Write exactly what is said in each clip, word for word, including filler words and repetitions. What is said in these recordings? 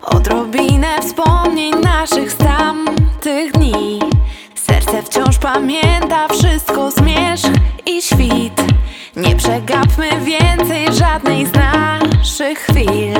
Odrobinę wspomnień naszych z tamtych dni. Serce wciąż pamięta wszystko, zmierzch i świt. Nie przegapmy więcej żadnej z naszych chwil.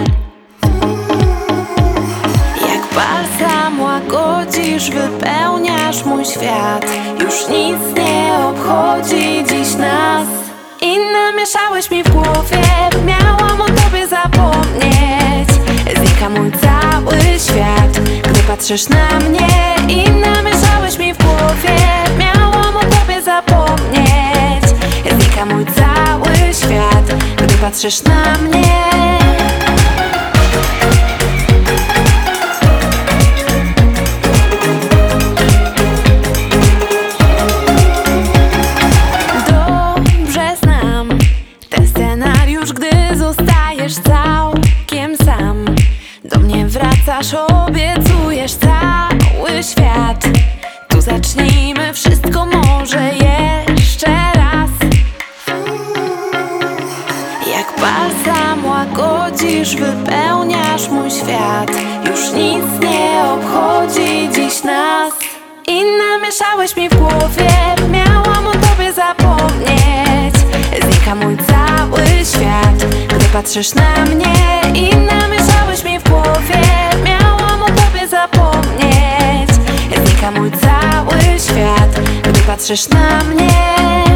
Jak balsam łagodzisz, wypełniasz mój świat. Już nic nie obchodzi dziś nas. Inne mieszałeś mi w głowie, miałam o tobie zapomnieć. Znika mój cały świat, gdy patrzysz na mnie. Inne mieszałeś mi w głowie, miałam o tobie zapomnieć. Znika mój cały świat, gdy patrzysz na mnie. Gdy zostajesz całkiem sam, do mnie wracasz, obiecujesz cały świat. Tu zacznijmy wszystko może jeszcze raz. Jak balsam łagodzisz, wypełniasz mój świat. Już nic nie obchodzi dziś nas. Inne mieszałeś mi w głowie, miałam o tobie zapomnieć. Znika mój cały świat, gdy patrzysz na mnie. Inne mieszałeś mi w głowie, miałam o tobie zapomnieć. Znika mój cały świat, gdy patrzysz na mnie.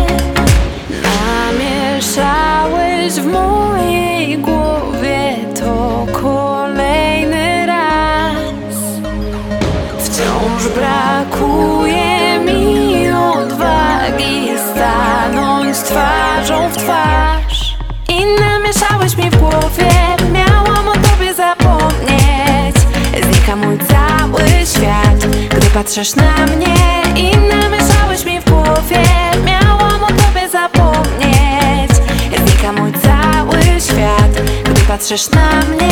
Namieszałeś w mojej głowie to kolejny raz. Wciąż brakuje mi odwagi stanąć twarzą w twarz. Inne mieszałeś mi w głowie, miałam o tobie zapomnieć. Znika mój cały świat, gdy patrzysz na mnie. Inne mieszałeś mi w głowie, miałam o tobie zapomnieć. Znika mój cały świat, gdy patrzysz na mnie.